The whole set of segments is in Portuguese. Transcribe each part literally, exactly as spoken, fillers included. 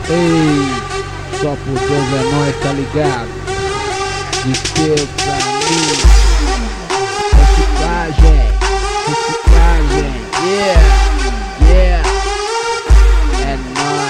Ei, só por Deus é nóis, tá ligado? De Deus pra mim. Reciclagem, reciclagem, yeah, yeah. É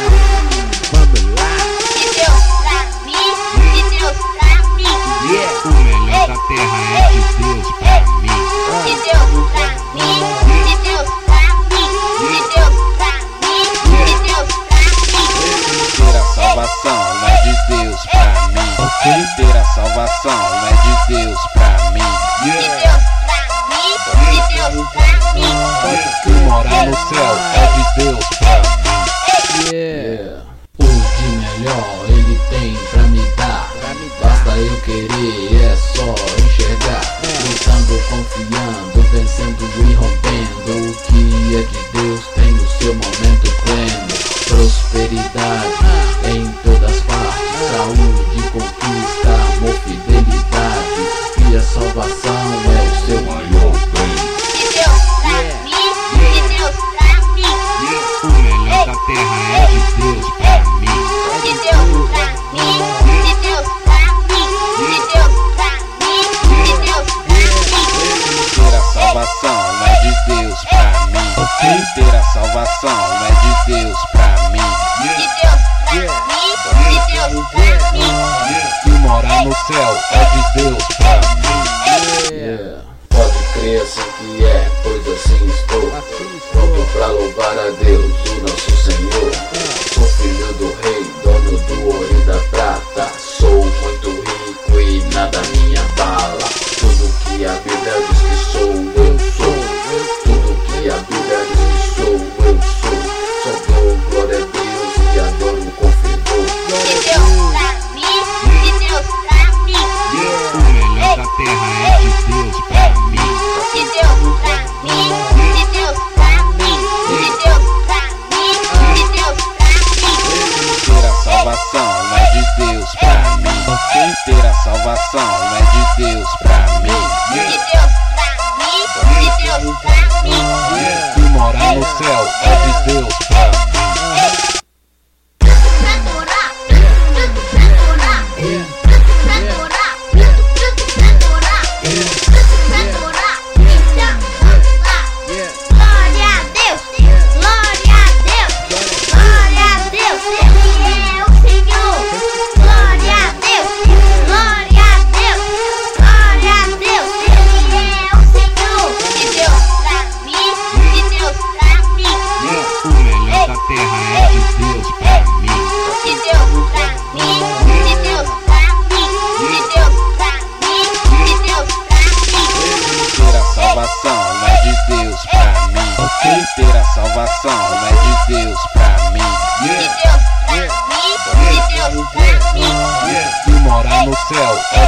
nóis, vamos lá. De Deus pra mim, de Deus pra mim, yeah. O melhor da terra é de Deus pra mim. de Deus pra mim, de Deus pra mim, de Deus pra mim, de Deus pra mim. Ter a salvação não é de Deus pra mim. Ter a salvação não é de Deus pra mim. De Deus pra mim, de Deus pra mim. E morar no céu é de Deus pra mim. Yeah. O de melhor ele tem pra me dar. Pra me dar. Basta eu querer, é só enxergar. Lutando, confiando, vencendo e rompendo. O que é de Deus tem o seu momento pleno. Prosperidade em todas partes. Saúde, conquista, amor, fidelidade. E a salvação é o seu maior bem. De Deus pra mim, de Deus pra mim, O melhor da terra é de Deus pra mim. de Deus pra mim, de Deus pra mim, de Deus pra mim, de Deus pra mim. Ter a salvação não é de Deus pra mim. Ter a salvação não é de Deus pra mim. De Deus pra mim, de Deus pra mim. E morar no céu é de Deus pra mim. Yeah. Pode crer assim que é, pois assim estou. Assim Pronto pra louvar a Deus, o nosso Senhor. Sou filho do rei, dono do ouro e da prata. Sou muito rico e nada me abala. Tudo que a Bíblia diz que sou, eu sou. Tudo que a Bíblia diz que sou, eu sou. Só dou glória a Deus e adoro com fervor. De Deus pra mim, de Deus pra mim, O melhor da terra é de Deus pra mim. de Deus pra mim, de Deus pra mim, de Deus pra mim, de Deus pra mim. Ter a salvação não é de Deus pra mim. Ter a salvação não é de Deus pra mim. De Deus pra mim, de Deus pra mim. E morar no céu é de Deus pra mim. Adorar, adorar, adorar, adorar, adorar, então vamos lá. Glória a Deus, glória a Deus, glória a Deus, Ele é o Senhor. Glória a Deus, glória a Deus, glória a Deus, Ele é o Senhor. De Deus pra mim, de Deus pra mim, O melhor da terra é de Deus pra mim. de Deus pra mim, de Deus pra mim, de Deus pra mim, de Deus pra mim. Ter a salvação não é de Deus pra mim. Ter a salvação não é de Deus pra mim. De Deus pra mim, de Deus pra mim. E morar no céu é